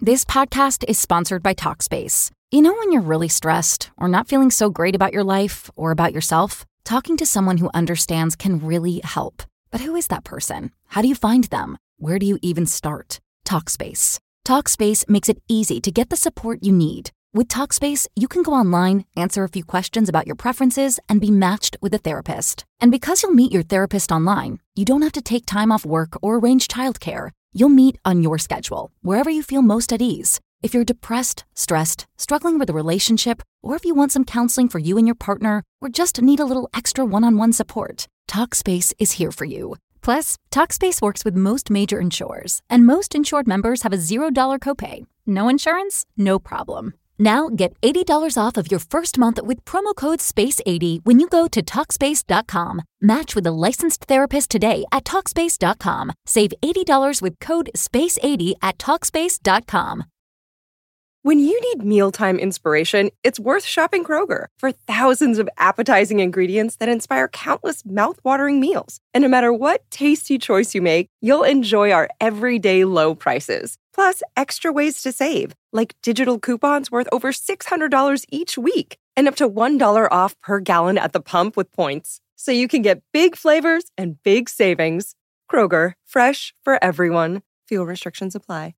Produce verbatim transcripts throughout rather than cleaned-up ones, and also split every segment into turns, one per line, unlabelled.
This podcast is sponsored by Talkspace. You know when you're really stressed or not feeling so great about your life or about yourself? Talking to someone who understands can really help. But who is that person? How do you find them? Where do you even start? Talkspace. Talkspace makes it easy to get the support you need. With Talkspace, you can go online, answer a few questions about your preferences, and be matched with a therapist. And because you'll meet your therapist online, you don't have to take time off work or arrange childcare. You'll meet on your schedule, wherever you feel most at ease. If you're depressed, stressed, struggling with a relationship, or if you want some counseling for you and your partner, or just need a little extra one-on-one support, Talkspace is here for you. Plus, Talkspace works with most major insurers, and most insured members have a zero dollar copay. No insurance? No problem. Now get eighty dollars off of your first month with promo code space eighty when you go to Talkspace dot com. Match with a licensed therapist today at Talkspace dot com. Save eighty dollars with code space eighty at Talkspace dot com.
When you need mealtime inspiration, it's worth shopping Kroger for thousands of appetizing ingredients that inspire countless mouth-watering meals. And no matter what tasty choice you make, you'll enjoy our everyday low prices. Plus, extra ways to save, like digital coupons worth over six hundred dollars each week and up to one dollar off per gallon at the pump with points. So you can get big flavors and big savings. Kroger, fresh for everyone. Fuel restrictions apply.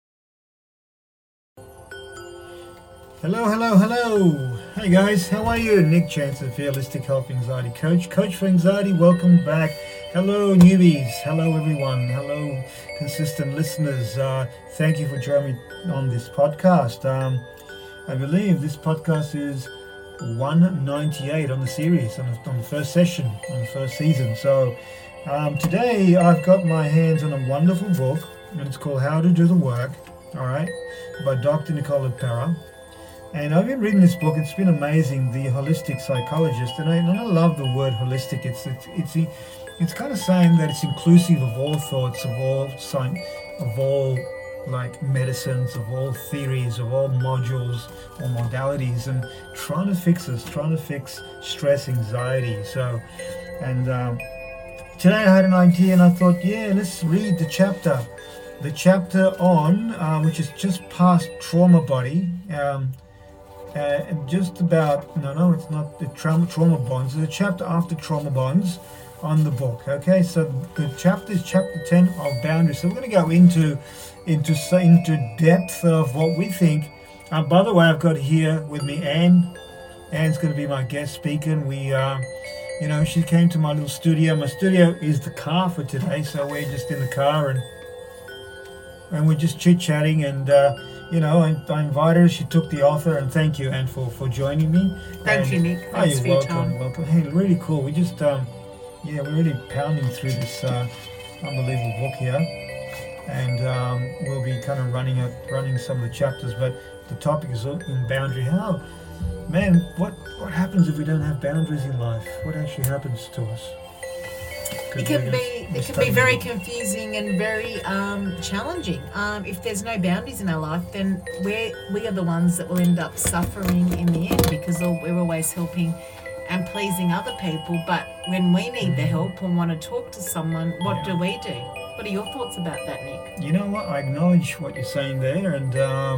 Hello, hello, hello. Hey guys, how are you? Nick Jansen, Fearlistic Health Anxiety Coach. Coach for Anxiety, welcome back. Hello newbies, hello everyone, hello consistent listeners. Uh, thank you for joining me on this podcast. Um, I believe this podcast is one ninety-eight on the series, on the, on the first session, on the first season. So um, today I've got my hands on a wonderful book, and it's called How to Do the Work, all right, by Doctor Nicole LePera. And I've been reading this book. It's been amazing. The holistic psychologist, and I, and I love the word holistic. It's it's it's it's kind of saying that it's inclusive of all thoughts, of all science, of all like medicines, of all theories, of all modules or modalities, and trying to fix us, trying to fix stress, anxiety. So, and um, today I had an idea, and I thought, yeah, let's read the chapter, the chapter on uh, which is just past trauma body. Um, Uh, and just about, no, no, it's not the trauma, trauma bonds. It's a chapter after trauma bonds on the book. Okay, so the chapter is chapter ten of boundaries. So we're going to go into, into, into depth of what we think. Uh, by the way, I've got here with me Anne. Anne's going to be my guest speaker. And we, uh, you know, she came to my little studio. My studio is the car for today, so we're just in the car and and we're just chit-chatting and. Uh, You know, I, I invited her, she took the offer, and thank you, Anne, for, for joining me.
Thank
and,
you, Nick.
Oh,
Thanks
you're
for your
welcome,
time.
welcome. Hey, really cool. We just, um, yeah, we're really pounding through this uh, unbelievable book here. And um, we'll be kind of running up, running some of the chapters, but the topic is in boundary. How, man, what, what happens if we don't have boundaries in life? What actually happens to us?
It can be it can be very confusing and very um, challenging. Um, if there's no boundaries in our life, then we we are the ones that will end up suffering in the end because we're always helping and pleasing other people. But when we need the help and want to talk to someone, what
yeah.
do we do? What are your thoughts about that, Nick?
You know what? I acknowledge what you're saying there, and um,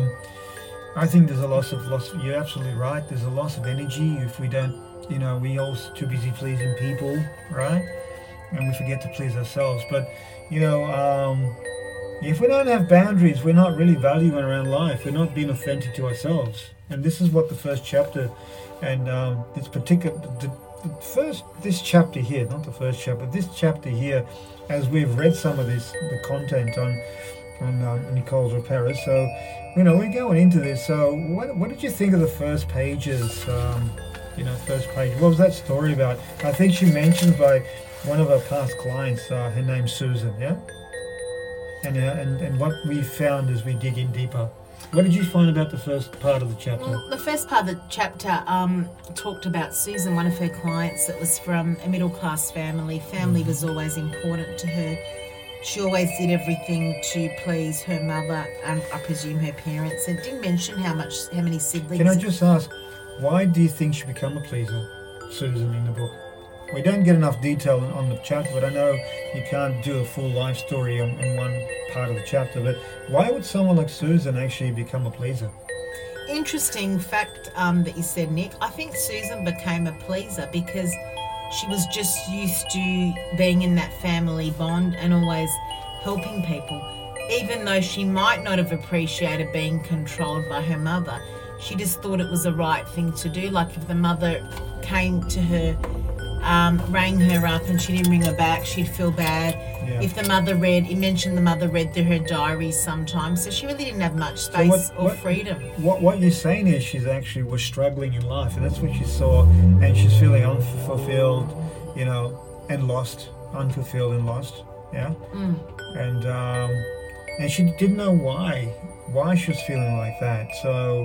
I think there's a loss of loss. You're absolutely right. There's a loss of energy if we don't. You know, we all too busy pleasing people, right? And we forget to please ourselves. But, you know, um, if we don't have boundaries, we're not really valuing around life. We're not being authentic to ourselves. And this is what the first chapter, and um, this particular, the, the first, this chapter here, not the first chapter, this chapter here, as we've read some of this, the content on on um, Nicole LePera. So, you know, we're going into this. So, what what did you think of the first pages? Um, you know, first page. What was that story about? I think she mentioned by one of our past clients, uh, her name's Susan, yeah? And, uh, and and what we found as we dig in deeper. What did you find about the first part of the chapter?
Well, the first part of the chapter um, talked about Susan, one of her clients that was from a middle-class family. Family was always important to her. She always did everything to please her mother and, I presume, her parents. It didn't mention how much, how many siblings.
Can I just ask, why do you think she became a pleaser, Susan, in the book? we don't get enough detail on the chapter, but I know you can't do a full life story in, in one part of the chapter. But why would someone like Susan actually become a pleaser?
Interesting fact um, that you said, Nick. I think Susan became a pleaser because she was just used to being in that family bond and always helping people. Even though she might not have appreciated being controlled by her mother, she just thought it was the right thing to do. Like if the mother came to her, um, rang her up and she didn't ring her back, she'd feel bad. Yeah. If the mother read, he mentioned the mother read through her diaries sometimes, so she really didn't have much space so what, or what, freedom.
What what you're saying is she's actually was struggling in life, and that's what she saw, and she's feeling unfulfilled, you know, and lost, unfulfilled and lost, yeah.
Mm.
And um, and she didn't know why, why she was feeling like that. So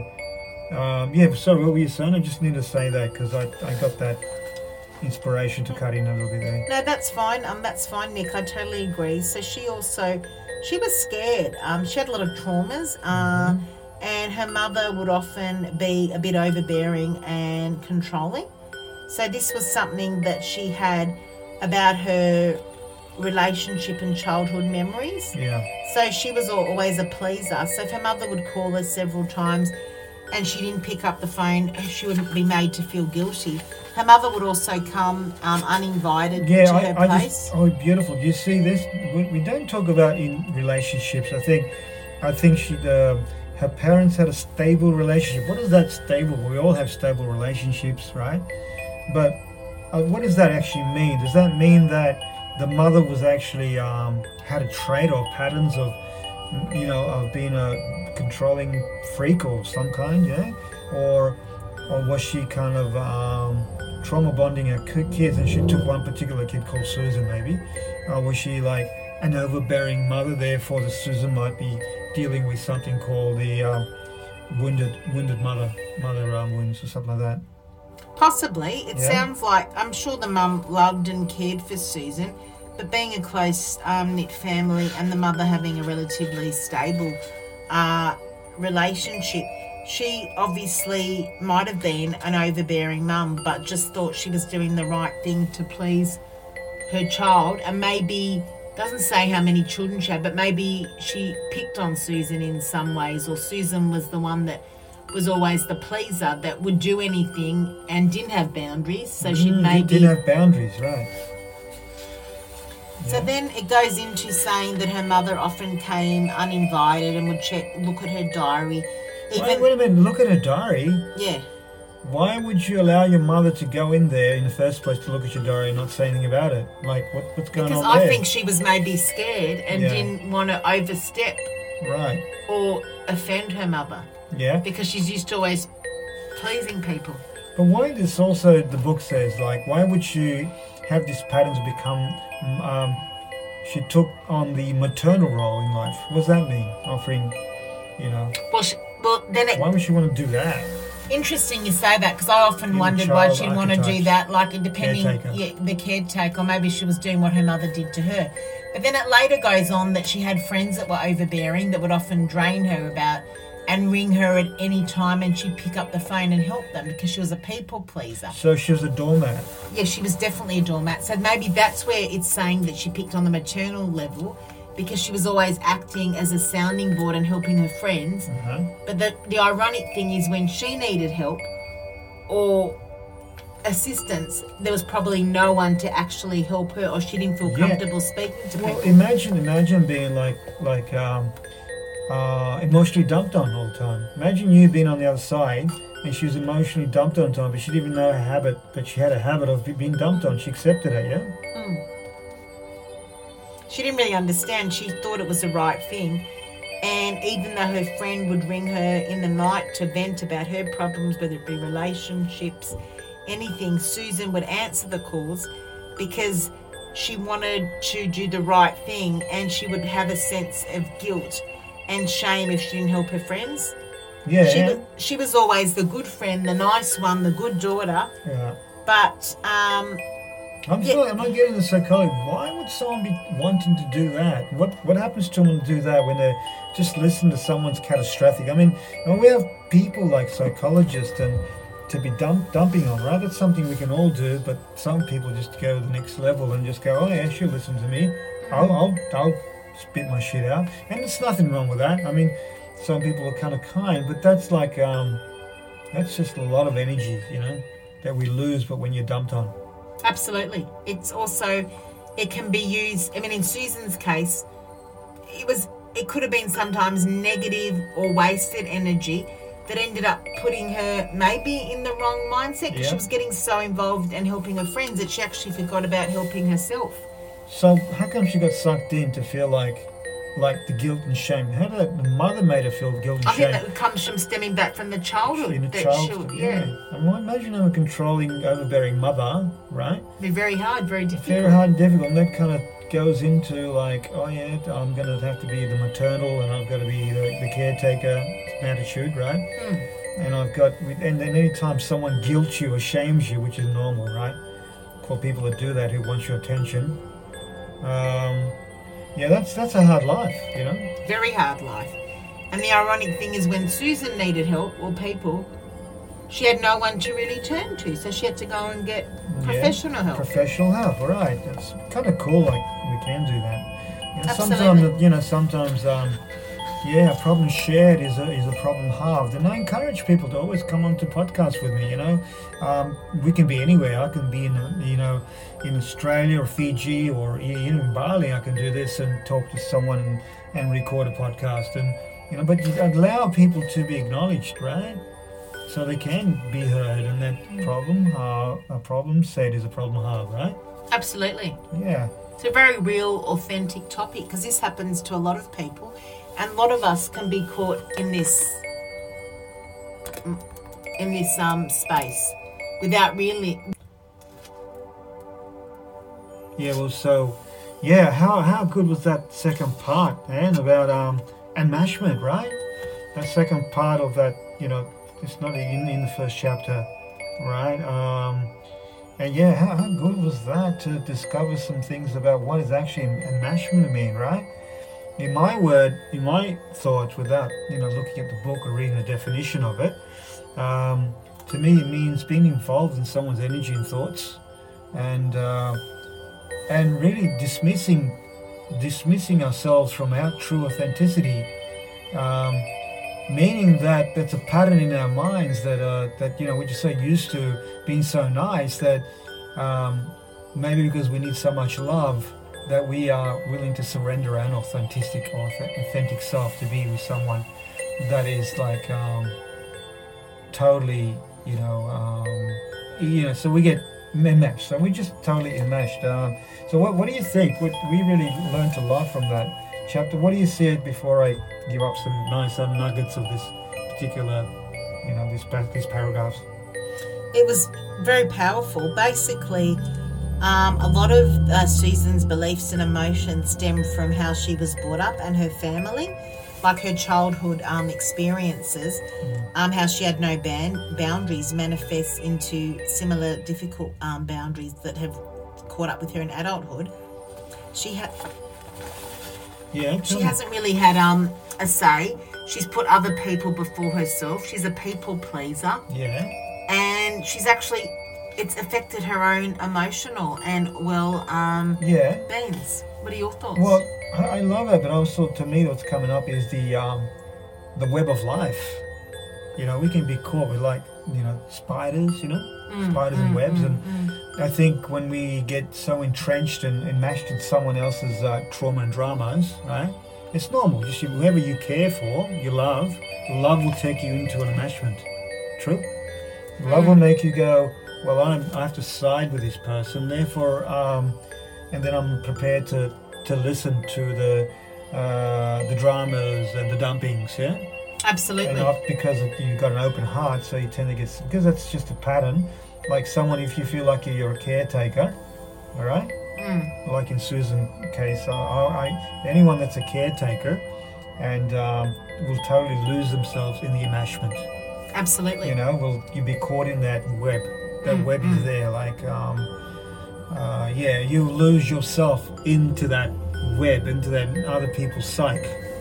um, yeah. Sorry, what were you saying? I just need to say that because I I got that inspiration to cut in a little bit there.
No, that's fine. Um, that's fine, Nick. I totally agree. So she also, she was scared. Um, she had a lot of traumas. Uh, mm-hmm. And her mother would often be a bit overbearing and controlling. So this was something that she had about her relationship and childhood memories.
Yeah.
So she was always a pleaser. So if her mother would call her several times and she didn't pick up the phone, she would be made to feel guilty. Her mother would also come um, uninvited
yeah,
to
I,
her
I
place.
Just, oh, beautiful. Do you see this? We, we don't talk about in relationships. I think I think she, uh, her parents had a stable relationship. What is that stable? We all have stable relationships, right? But uh, what does that actually mean? Does that mean that the mother was actually um, had a trait or patterns of, you know, of being a controlling freak or some kind, yeah? Or or was she kind of um, trauma bonding her kids, and she took one particular kid called Susan, maybe? Or was she like an overbearing mother, therefore the Susan might be dealing with something called the um, wounded wounded mother, mother um, wounds or something like that?
Possibly. It
yeah.
sounds like, I'm sure the mum loved and cared for Susan, but being a close um, knit family and the mother having a relatively stable uh, relationship, she obviously might have been an overbearing mum, but just thought she was doing the right thing to please her child. And maybe, doesn't say how many children she had, but maybe she picked on Susan in some ways, or Susan was the one that was always the pleaser that would do anything and didn't have boundaries. So she'd
mm,
maybe...
Didn't have boundaries, right.
So then it goes into saying that her mother often came uninvited and would check, look at her diary. Even,
wait, wait a minute, look at her diary?
Yeah.
Why would you allow your mother to go in there in the first place to look at your diary and not say anything about it? Like, what, what's going
because
on there?
Because I think she was maybe scared and
yeah.
didn't want to overstep.
Right.
Or offend her mother.
Yeah.
Because she's used to always pleasing people.
But why this also, the book says, like, why would she have these patterns become, um, she took on the maternal role in life? What does that mean? Offering, you know.
Well, she, well then it...
Why would she want to do that?
Interesting you say that, because I often
In
wondered why she'd want to do that, like depending,
caretaker.
yeah, the caretaker, or maybe she was doing what her mother did to her. But then it later goes on that she had friends that were overbearing that would often drain her about and ring her at any time, and she'd pick up the phone and help them because she was a people pleaser.
So she was a doormat.
Yeah, she was definitely a doormat. So maybe that's where it's saying that she picked on the maternal level, because she was always acting as a sounding board and helping her friends.
Uh-huh.
But the, the ironic thing is when she needed help or assistance, there was probably no one to actually help her, or she didn't feel comfortable yeah. speaking to
well,
people.
imagine, imagine being like, like um, uh, emotionally dumped on all the time. Imagine you being on the other side and she was emotionally dumped on time, but she didn't even know her habit, but she had a habit of being dumped on. She accepted it, yeah?
Mm. She didn't really understand. She thought it was the right thing. And even though her friend would ring her in the night to vent about her problems, whether it be relationships, anything, Susan would answer the calls because she wanted to do the right thing, and she would have a sense of guilt and shame if she didn't help her friends.
Yeah.
She, was, she was always the good friend, the nice one, the good daughter.
Yeah.
But... um
I'm
yeah.
still, I'm not getting the psychology. Why would someone be wanting to do that? What what happens to someone to do that when they just listen to someone's catastrophic? I mean, and we have people like psychologists and to be dump, dumping on, right? That's something we can all do, but some people just go to the next level and just go, oh yeah, she'll listen to me. I'll, I'll, I'll spit my shit out. And there's nothing wrong with that. I mean, some people are kind of kind, but that's like, um, that's just a lot of energy, you know, that we lose, but when you're dumped on.
Absolutely. It's also, it can be used, I mean, in Susan's case, it was, it could have been sometimes negative or wasted energy that ended up putting her maybe in the wrong mindset because
Yeah.
she was getting so involved and helping her friends that she actually forgot about helping herself.
So how come she got sucked in to feel like, like the guilt and shame? How did that, the mother made her feel guilt and
I
shame?
think that comes from stemming back from the childhood.
In a
that
childhood,
she'll-
yeah. And well, imagine having a controlling, overbearing mother, right?
Be very hard, very difficult.
Very hard and difficult, and that kind of goes into like, oh yeah, I'm going to have to be the maternal, and I've got to be the, the caretaker attitude, right?
Mm.
And I've got, and then anytime someone guilts you or shames you, which is normal, right? For people that do that, who want your attention, um, yeah, that's that's a hard life, you know.
Very hard life. And the ironic thing is when Susan needed help or people, she had no one to really turn to, so she had to go and get professional
yeah,
help.
Professional help, all right. It's kind of cool, like we can do that. You know,
Absolutely.
sometimes, you know, sometimes, um, yeah, a problem shared is a, is a problem halved. And I encourage people to always come onto podcasts with me, you know. Um, we can be anywhere. I can be in, you know, in Australia or Fiji or even in Bali. I can do this and talk to someone and, and record a podcast. And, you know, but you allow people to be acknowledged, right? So they can be heard, and that problem, uh, a problem said is a problem halved, right?
Absolutely.
Yeah.
It's a very real, authentic topic because this happens to a lot of people, and a lot of us can be caught in this in this um space without really.
Yeah. Well, so yeah, how how good was that second part, man? About um enmeshment, right? That second part of that, you know, it's not in in the first chapter, right? Um. And yeah, how, how good was that to discover some things about what is actually enmeshment mean, right? In my word, in my thoughts, without, you know, looking at the book or reading the definition of it, um, to me it means being involved in someone's energy and thoughts, and uh, and really dismissing dismissing ourselves from our true authenticity. Um, Meaning that that's a pattern in our minds that uh, that you know we're just so used to being so nice that um, maybe because we need so much love that we are willing to surrender our authentic or authentic self to be with someone that is like um, totally you know um, you know so we get enmeshed. So we just totally enmeshed. Um, so what what do you think? What, we really learned a lot from that chapter. What do you see it before I give up some nice um, nuggets of this particular, you know, this these paragraphs?
It was very powerful. Basically, um, a lot of uh, Susan's beliefs and emotions stem from how she was brought up and her family, like her childhood um, experiences, mm. um, how she had no ban- boundaries manifests into similar difficult um, boundaries that have caught up with her in adulthood. She had...
Yeah,
she hasn't really had um a say. She's put other people before herself. She's a people pleaser.
Yeah.
And she's actually, it's affected her own emotional and well um
yeah
beings. What are your thoughts?
Well, I, I love it, but also to me what's coming up is the um the web of life. You know, we can be caught with like, you know, spiders, you know, mm, spiders mm, and webs. Mm, and mm. I think when we get so entrenched and enmeshed in someone else's uh, trauma and dramas, right, it's normal. Just whoever you care for, you love, love will take you into an enmeshment. True? Love mm. will make you go, well, I'm, I have to side with this person, therefore, um, and then I'm prepared to, to listen to the uh, the dramas and the dumpings, yeah?
Absolutely.
And not because you've got an open heart, so you tend to get, because that's just a pattern. Like someone, if you feel like you're a caretaker, all right? Mm. Like in Susan's case, I, I, anyone that's a caretaker and um, will totally lose themselves in the enmeshment.
Absolutely.
You know, will you be caught in that web? That mm, web mm. is there. Like, um, uh, yeah, you lose yourself into that web, into that other people's psyche.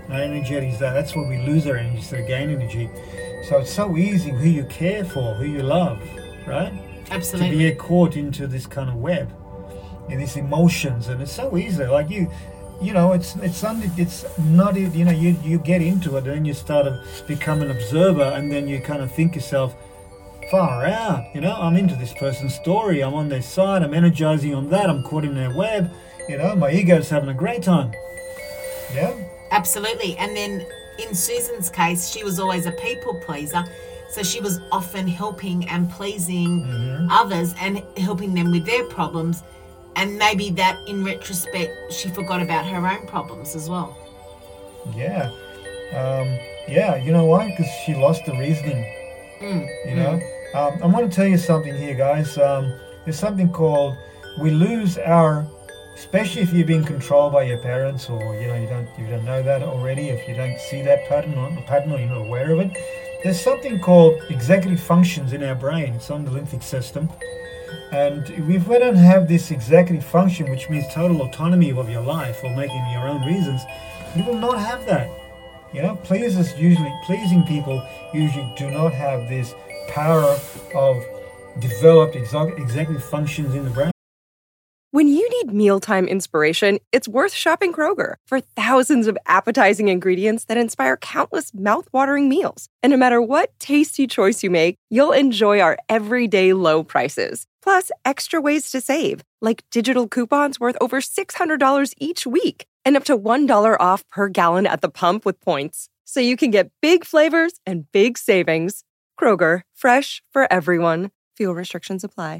Our energy is that. That's where we lose our energy, so we gain energy. So it's so easy who you care for, who you love, right?
Absolutely.
To be caught into this kind of web, in these emotions, and it's so easy. Like you, you know, it's it's under, it's not, you know, you you get into it, and then you start to become an observer, and then you kind of think yourself, far out, you know, I'm into this person's story, I'm on their side, I'm energizing on that, I'm caught in their web, you know, my ego's having a great time. Yeah?
Absolutely. And then in Susan's case, she was always a people pleaser, so she was often helping and pleasing mm-hmm. others and helping them with their problems, and maybe that in retrospect she forgot about her own problems as well.
Yeah. Um, yeah, you know why? Because she lost the reasoning.
Mm.
You know?
Mm.
Um, I want to tell you something here, guys. Um, there's something called, we lose our, especially if you're being controlled by your parents, or you know you don't you don't know that already. If you don't see that pattern or pattern, or you're not aware of it, there's something called executive functions in our brain. It's on the lymphatic system, and if we don't have this executive function, which means total autonomy of your life or making your own reasons, you will not have that. You know, pleasers usually pleasing people usually do not have this power of developed exo- executive functions in the brain.
When you need mealtime inspiration, it's worth shopping Kroger for thousands of appetizing ingredients that inspire countless mouth-watering meals. And no matter what tasty choice you make, you'll enjoy our everyday low prices. Plus, extra ways to save, like digital coupons worth over six hundred dollars each week and up to one dollar off per gallon at the pump with points. So you can get big flavors and big savings. Kroger, fresh for everyone. Fuel restrictions apply.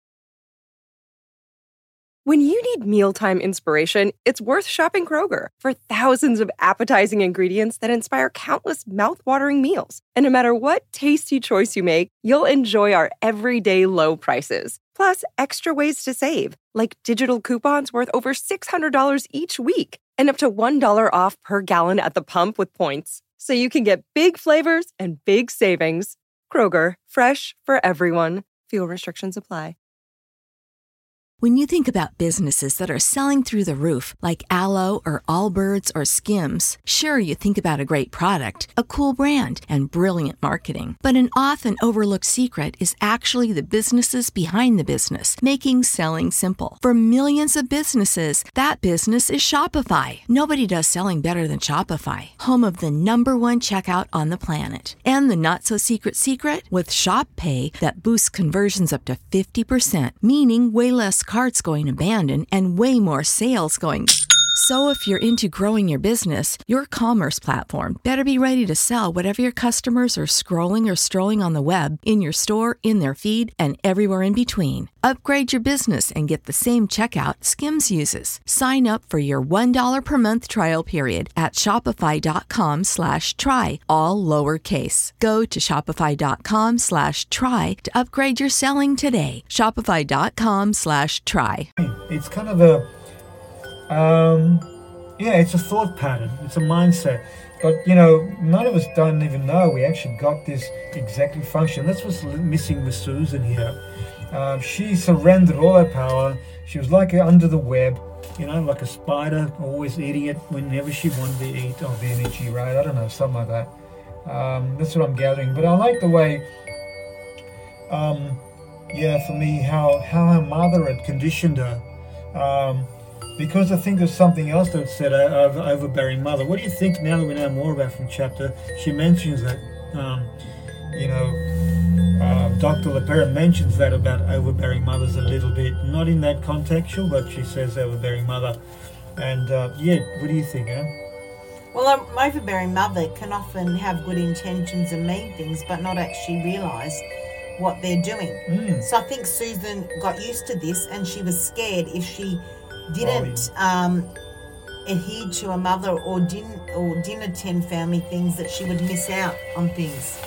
When you need mealtime inspiration, it's worth shopping Kroger for thousands of appetizing ingredients that inspire countless mouth-watering meals. And no matter what tasty choice you make, you'll enjoy our everyday low prices. Plus, extra ways to save, like digital coupons worth over six hundred dollars each week and up to one dollar off per gallon at the pump with points. So you can get big flavors and big savings. Kroger, fresh for everyone. Fuel restrictions apply.
When you think about businesses that are selling through the roof, like Aloe or Allbirds or Skims, sure, you think about a great product, a cool brand, and brilliant marketing. But an often overlooked secret is actually the businesses behind the business, making selling simple. For millions of businesses, that business is Shopify. Nobody does selling better than Shopify, home of the number one checkout on the planet. And the not-so-secret secret? With Shop Pay that boosts conversions up to fifty percent, meaning way less carts going abandoned and way more sales going. So if you're into growing your business, your commerce platform better be ready to sell whatever your customers are scrolling or strolling on the web, in your store, in their feed, and everywhere in between. Upgrade your business and get the same checkout Skims uses. Sign up for your one dollar per month trial period at shopify.com slash try, all lowercase. Go to shopify.com slash try to upgrade your selling today. Shopify.com slash try.
It's kind of a Um, yeah, it's a thought pattern. It's a mindset. But, you know, none of us don't even know we actually got this executive function. That's what's missing with Susan here. Uh, she surrendered all her power. She was like under the web, you know, like a spider, always eating it whenever she wanted to eat of the energy, right? I don't know, something like that. Um, that's what I'm gathering. But I like the way, um, yeah, for me, how, how her mother had conditioned her. Um, Because I think there's something else that said uh, overbearing mother. What do you think now that we know more about from chapter? She mentions that, um, you know, uh, Doctor LaPera mentions that about overbearing mothers a little bit. Not in that contextual, but she says overbearing mother. And uh, yeah, what do you think, Anne?
Well, an overbearing mother can often have good intentions and mean things, but not actually realise what they're doing. Mm. So I think Susan got used to this, and she was scared if she didn't um, adhere to a mother or didn't or didn't attend family things, that she would miss out on things.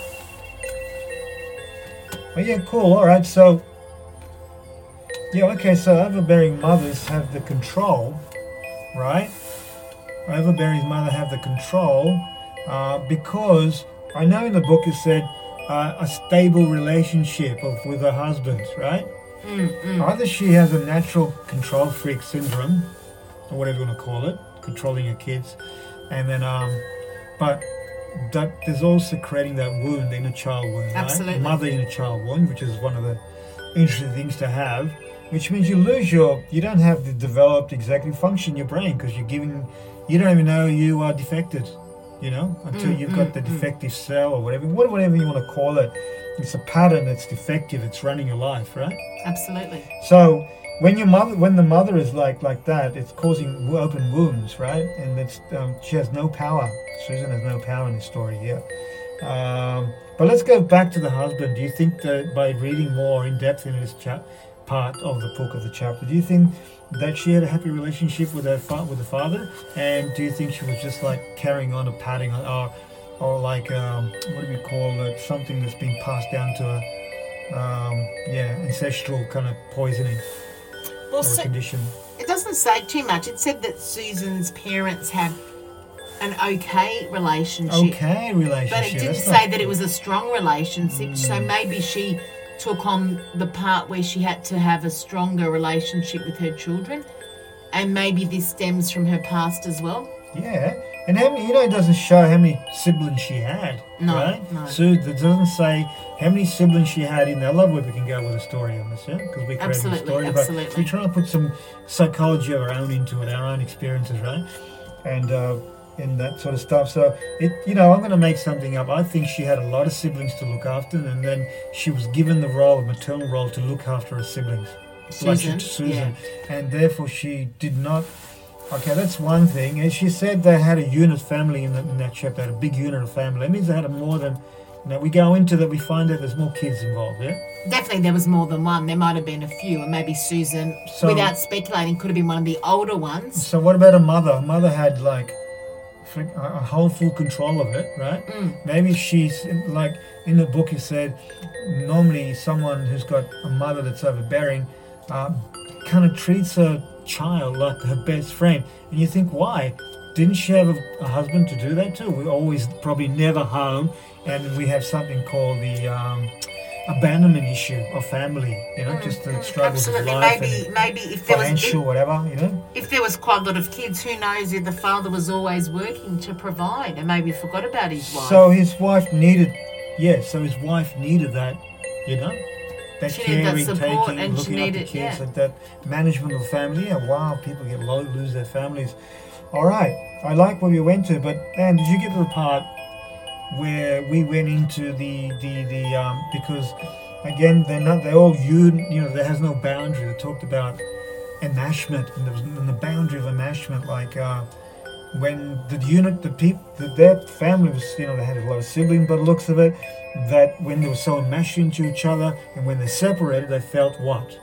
Oh yeah, cool. All right, so yeah, okay. So overbearing mothers have the control, right? Overbearing mother have the control uh, because I know in the book it said uh, a stable relationship of, with her husband, right?
Mm, mm.
Either she has a natural control freak syndrome, or whatever you want to call it, controlling her kids, and then um, but that there's also creating that wound, the inner child wound,
Absolutely.
right? Mother inner child wound, which is one of the interesting things to have, which means you lose your, you don't have the developed executive function in your brain because you're giving, you don't even know you are defected, you know, until
Mm,
you've
mm,
got the
mm.
defective cell or whatever, whatever you want to call it. It's a pattern that's defective. It's running your life, right?
Absolutely.
So when your mother, when the mother is like like that, it's causing open wounds, right? And it's um, she has no power. Susan has no power in the story here. Um, but let's go back to the husband. Do you think that by reading more in depth into this cha- part of the book of the chapter, do you think that she had a happy relationship with her fa- with the father? And do you think she was just like carrying on or patting on, or or like um, what do we call it? Something that's been passed down to her? Um, yeah, ancestral kind of poisoning
Well,
or
so,
condition.
it doesn't say too much. It said that Susan's parents had an okay relationship.
Okay, relationship.
But it didn't
That's
say
not-
that it was a strong relationship. So maybe she took on the part where she had to have a stronger relationship with her children. And maybe this stems from her past as well.
Yeah, and how many, you know, it doesn't show how many siblings she had,
No,
right?
no.
So it doesn't say how many siblings she had in there. I love where we can go with a story on this, yeah? Because we're creating a
Absolutely,
story.
absolutely.
But we try to put some psychology of our own into it, our own experiences, right? And uh, and that sort of stuff. So, it, you know, I'm going to make something up. I think she had a lot of siblings to look after, and then she was given the role, a maternal role, to look after her siblings. Like she-
Susan,
Susan. And therefore she did not. Okay, that's one thing. And she said they had a unit family in, the, in that chapter, they had a big unit of family. That means they had a more than. Now we go into that, we find that there's more kids involved, yeah?
Definitely there was more than one. There might have been a few. And maybe Susan,
So-
without speculating, could have been one of the older ones.
So what about a mother? A mother had like frick- a a whole full control of it, right?
Mm.
Maybe she's like in the book it said normally someone who's got a mother that's overbearing um, kind of treats her child like her best friend, and you think why? Didn't she have a, a husband to do that too? We're always probably never home, and we have something called the um, abandonment issue of family. You know, just the struggles of
Absolutely.
life
Maybe
and
maybe if there was
financial
if,
whatever. You know.
if there was quite a lot of kids, who knows if the father was always working to provide and maybe forgot about his wife.
So his wife needed, yeah. So his wife needed that, you know, that
She needed that
caring,
support
taking,
and she
looking after
needed-
kids,
yeah.
like that management of the family. Yeah, wow, people get low, lose their families. All right, I like where we went to, but Anne, did you get to the part where we went into the the the um because again they're not they're all you you know there has no boundary. They talked about enmeshment and there was and the boundary of enmeshment, like uh, when the unit the people the, their family was you know they had a lot of siblings, but looks of it that when they were so enmeshed into each other and when they separated they felt what?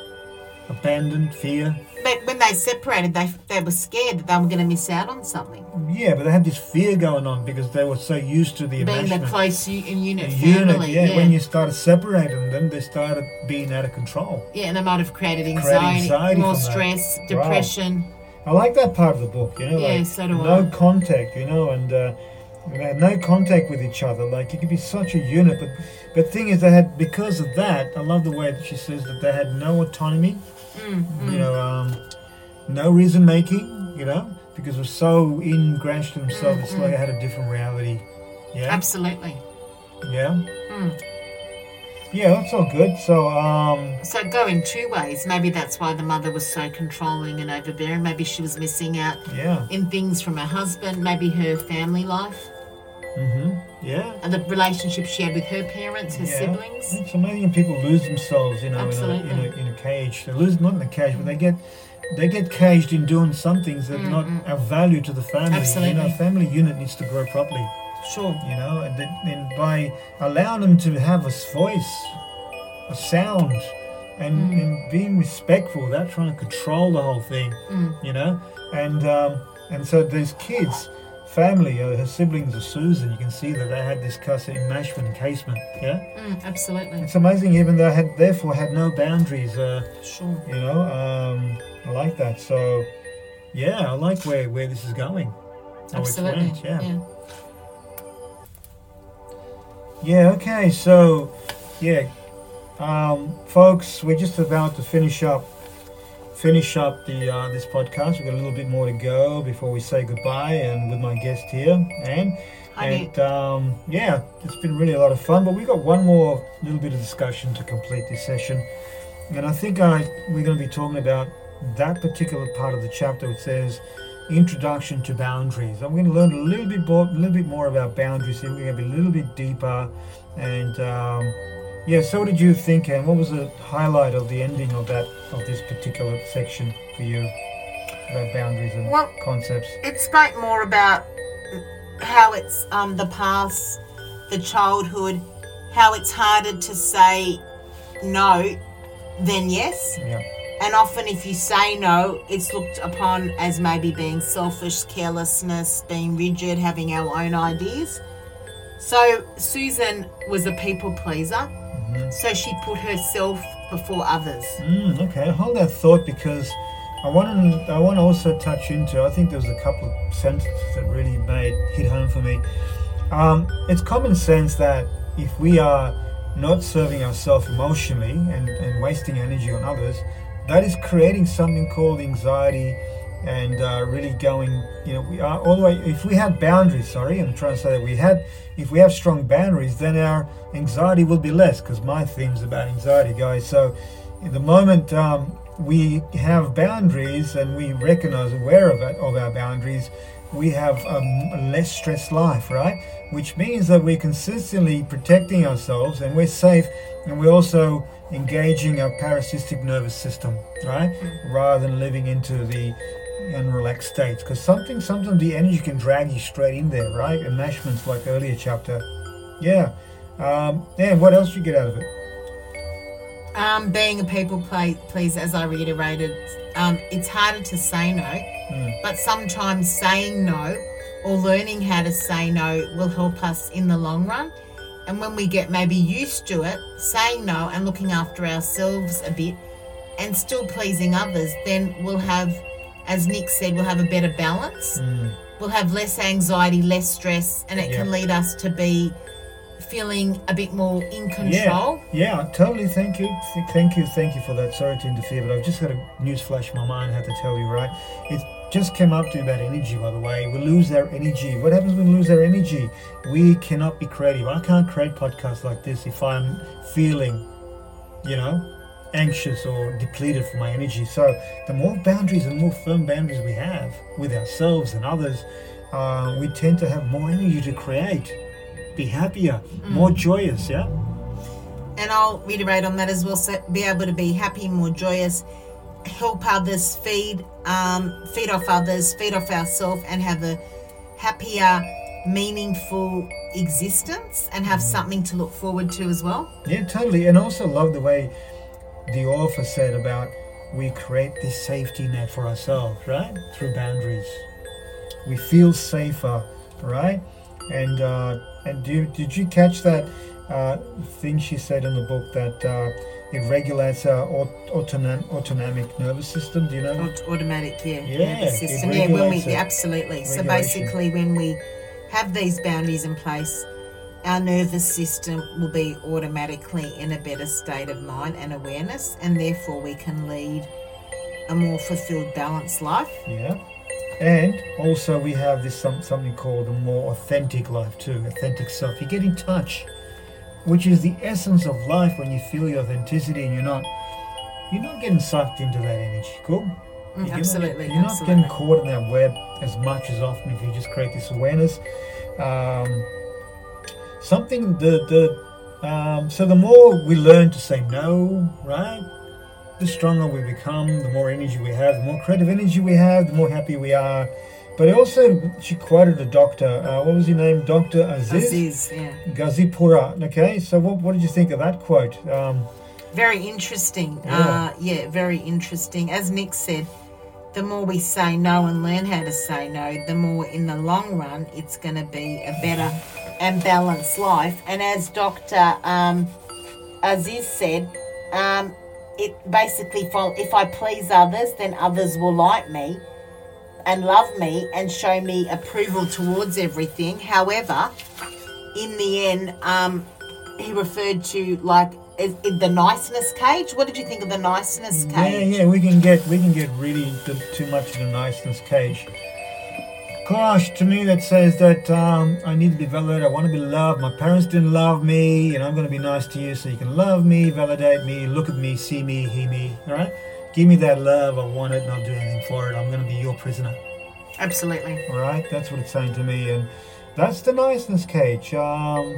Abandoned, fear.
But when they separated, they they were scared that they were going to miss out on something.
Yeah, but they had this fear going on because they were so used to the
Being
enmeshment.
the close u- and unit
The
family.
unit, yeah, when you started separating them, they started being out of control.
yeah, and it might have created
Created
anxiety,
anxiety
more
from that.
stress,
Wow.
depression.
I like that part of the book, you know,
Yeah,
like
so do
no
I.
contact, you know, and uh, they had no contact with each other. Like you could be such a unit, but but thing is, they had because of that. I love the way that she says that they had no autonomy,
Mm,
you know, um, no reason making, you know, because it was so engrafted in themselves. It's like they had a different reality. Yeah,
Absolutely.
yeah,
Mm.
yeah. That's all good. So, um,
So go in two ways. Maybe that's why the mother was so controlling and overbearing. Maybe she was missing out
yeah,
in things from her husband, maybe her family life,
mm-hmm, yeah.
and the relationship she had with her parents, her
Yeah.
siblings.
It's amazing when people lose themselves, you know, in a,
Absolutely.
in, a, in a cage. They lose not in a cage, but they get they get caged in doing some things that are not of value to the family.
Absolutely.
You know, family unit needs to grow properly.
Sure.
You know, and, then- and by allowing them to have a voice, a sound, and, and being respectful without trying to control the whole thing. You know, and um, and so these kids. Family, uh, her siblings of Susan, you can see that they had this cusset enmeshment encasement, yeah?
Mm, absolutely.
It's amazing, even though had therefore had no boundaries. Uh,
Sure.
you know, um, I like that. So, yeah, I like where, where this is going. how it's
Absolutely.
went, yeah.
yeah.
Yeah. Okay. So, yeah, um, folks, we're just about to finish up finish up the uh, this podcast. We've got a little bit more to go before we say goodbye, and with my guest here, Anne.
Hi,
and um, yeah, it's been really a lot of fun. But we've got one more little bit of discussion to complete this session, and I think I we're going to be talking about that particular part of the chapter which says Introduction to Boundaries. I'm going to learn a little bit more, a little bit more about boundaries. We're going to be a little bit deeper, and um, yeah. So, what did you think, and what was the highlight of the ending of that of this particular section for you about boundaries and
well,
concepts?
It spoke more about how it's um, the past, the childhood, how it's harder to say no than yes.
Yeah.
And often if you say no, it's looked upon as maybe being selfish, carelessness, being rigid, having our own ideas. So Susan was a people pleaser, mm-hmm. so she put herself before others.
Mm, okay, hold that thought, because I want to I want to also touch into, I think there was a couple of sentences that really made hit home for me. Um, it's common sense that if we are not serving ourselves emotionally and, and wasting energy on others, that is creating something called anxiety, and uh, really going, you know, we are all the way, if we had boundaries, sorry, I'm trying to say that we had, if we have strong boundaries, then our anxiety will be less, because my theme's about anxiety, guys. So in the moment um, we have boundaries and we recognize, aware of, it, of our boundaries, we have a less stressed life, right? Which means that we're consistently protecting ourselves and we're safe, and we're also engaging our parasitic nervous system, right? Mm-hmm. Rather than living into the unrelaxed states, because something sometimes the energy can drag you straight in there, right? Enmeshments, like earlier chapter. Yeah. Um, and what else do you get out of it?
Um, being a people play, please, as I reiterated, um, it's harder to say no, mm. but sometimes saying no or learning how to say no will help us in the long run. And when we get maybe used to it, saying no and looking after ourselves a bit and still pleasing others, then we'll have, as Nick said, we'll have a better balance. Mm. We'll have less anxiety, less stress, and it yeah. can lead us to be feeling a bit more in control.
Yeah, yeah, totally. Thank you. Thank you. Thank you for that. Sorry to interfere, but I've just had a news flash in my mind. I had to tell you, right? It just came up to you about energy, by the way. We lose our energy. What happens when we lose our energy? We cannot be creative. I can't create podcasts like this if I'm feeling, you know, anxious or depleted from my energy. So the more boundaries and more firm boundaries we have with ourselves and others, uh, we tend to have more energy to create, be happier, mm. more joyous, yeah?
And I'll reiterate on that as well, so be able to be happy, more joyous, help others, feed um, feed off others, feed off ourselves, and have a happier, meaningful existence, and have mm. something to look forward to as well.
Yeah, totally. And I also love the way the author said about we create this safety net for ourselves, right? Through boundaries. We feel safer, right? And uh, and do, did you catch that uh, thing she said in the book that uh, it regulates our autonom- autonomic nervous system? Do you know?
Aut- automatic, yeah.
Yeah,
nervous system. Yeah, when we yeah, absolutely. Regulation. So basically, when we have these boundaries in place, our nervous system will be automatically in a better state of mind and awareness, and therefore we can lead a more fulfilled, balanced life.
Yeah. And also we have this some, something called a more authentic life too, authentic self. You get in touch, which is the essence of life when you feel your authenticity and you're not you're not getting sucked into that energy. Cool?
Mm,
you're
absolutely.
Not, you're
absolutely.
not getting caught in that web as much as often if you just create this awareness. Um, something the the um, so the more we learn to say no, right? The stronger we become, the more energy we have, the more creative energy we have, the more happy we are. But also, she quoted a doctor, uh, what was his name? Doctor Aziz?
Aziz, yeah.
Gazipura, okay? So what, what did you think of that quote? Um,
very interesting.
Yeah.
Uh, yeah, very interesting. As Nick said, the more we say no and learn how to say no, the more in the long run, it's going to be a better and balanced life. And as Doctor Um, Aziz said, um, it basically, if I please others, then others will like me and love me and show me approval towards everything. However, in the end, um, he referred to like is, is the niceness cage. What did you think of the niceness cage?
Yeah, yeah, we can get we can get really the, too much of the niceness cage. Gosh, to me that says that um, I need to be validated. I want to be loved. My parents didn't love me, and I'm going to be nice to you so you can love me, validate me, look at me, see me, hear me. All right, give me that love. I want it, and I'll do anything for it. I'm going to be your prisoner.
Absolutely.
All right, that's what it's saying to me, and that's the niceness cage. Um,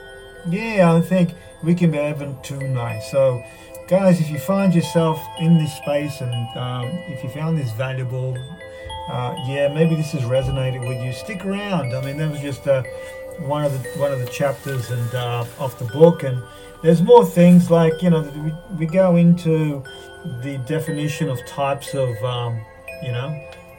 yeah, I think we can be even too nice. So, guys, if you find yourself in this space, and um, if you found this valuable. Uh, yeah, maybe this has resonated with you. Stick around. I mean, that was just uh, one of the one of the chapters and uh, off the book, and there's more things like you know we, we go into the definition of types of um, you know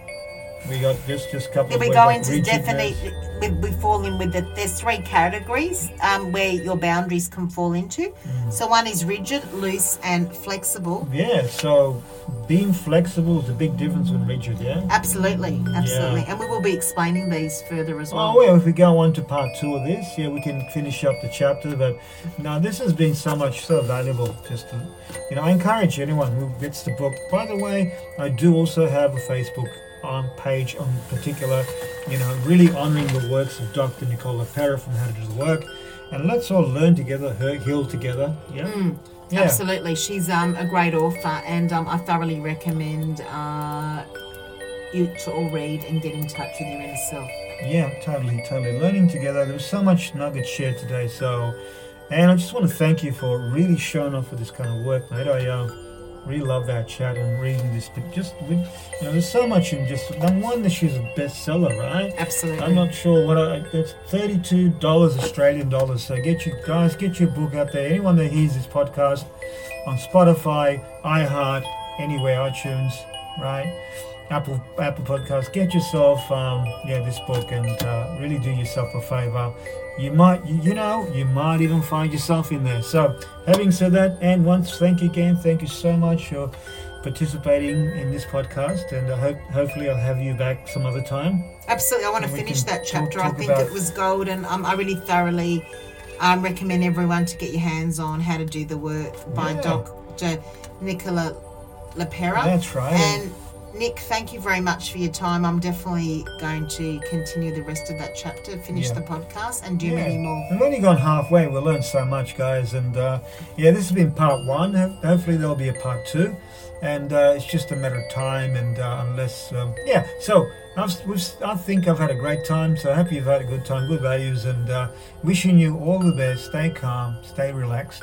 we got just just a couple.
Yeah,
of
we
words
go
like
into definitely we, we fall in with the there's three categories um, where your boundaries can fall into. Mm. So one is rigid, loose, and flexible.
Yeah. So. Being flexible is a big difference with rigid, yeah?
Absolutely, absolutely. Yeah. And we will be explaining these further as well.
Oh, well, if we go on to part two of this, yeah, we can finish up the chapter. But no, this has been so much, so valuable. Just to, you know, I encourage anyone who gets the book. By the way, I do also have a Facebook um, page on particular, you know, really honoring the works of Doctor Nicole LePera from How to Do the Work. And let's all learn together, heal together, yeah?
Mm. Yeah. Absolutely. She's um, a great author, and um, I thoroughly recommend uh, you to all read and get in touch with your inner self.
Yeah, totally, totally. Learning together. There was so much nugget shared today. So, and I just want to thank you for really showing up for this kind of work, mate. I uh, really love that chat and reading this. But just, you know, there's so much in just. No wonder she's a bestseller, right?
Absolutely.
I'm not sure what I. It's thirty-two dollars Australian dollars. So get you guys, get your book out there. Anyone that hears this podcast on Spotify, iHeart, anywhere, iTunes, right? Apple Apple Podcasts. Get yourself, um, yeah, this book and uh, really do yourself a favor. You might, you, you know, you might even find yourself in there. So, having said that, and once, thank you again. Thank you so much for participating in this podcast, and I hope, hopefully, I'll have you back some other time.
Absolutely, I want to finish that chapter. Talk, talk I think about... it was gold, and um, I really thoroughly um, recommend everyone to get your hands on How to Do the Work by yeah. Doctor Nicola LePera.
That's right.
And Nick, thank you very much for your time. I'm definitely going to continue the rest of that chapter, finish
yeah.
the podcast, and do
yeah.
many more.
We've only gone halfway. We'll learn so much, guys. And uh, yeah, this has been part one. Hopefully there'll be a part two. And uh, it's just a matter of time. And uh, unless, um, yeah. So I've, we've, I think I've had a great time. So I hope you've had a good time, good values. And uh, wishing you all the best. Stay calm. Stay relaxed.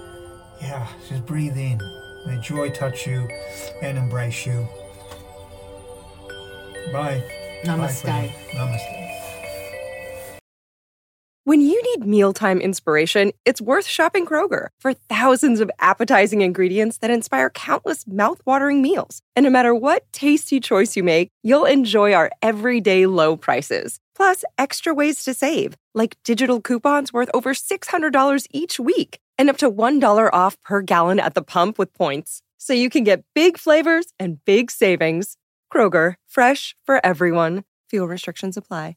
Yeah, just breathe in. May joy touch you and embrace you. Bye.
Namaste.
Bye, Namaste.
When you need mealtime inspiration, it's worth shopping Kroger for thousands of appetizing ingredients that inspire countless mouth-watering meals. And no matter what tasty choice you make, you'll enjoy our everyday low prices. Plus, extra ways to save, like digital coupons worth over six hundred dollars each week and up to one dollar off per gallon at the pump with points. So you can get big flavors and big savings. Kroger, fresh for everyone. Fuel restrictions apply.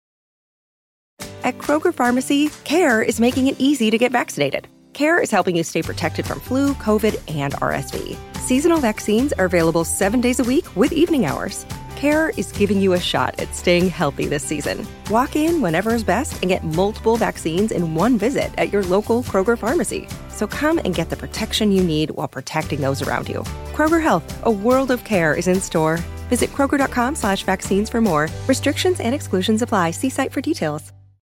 At Kroger Pharmacy, CARE is making it easy to get vaccinated. CARE is helping you stay protected from flu, COVID, and R S V. Seasonal vaccines are available seven days a week with evening hours. CARE is giving you a shot at staying healthy this season. Walk in whenever is best and get multiple vaccines in one visit at your local Kroger Pharmacy. So come and get the protection you need while protecting those around you. Kroger Health, a world of care, is in store. Visit Kroger.com slash vaccines for more. Restrictions and exclusions apply. See site for details.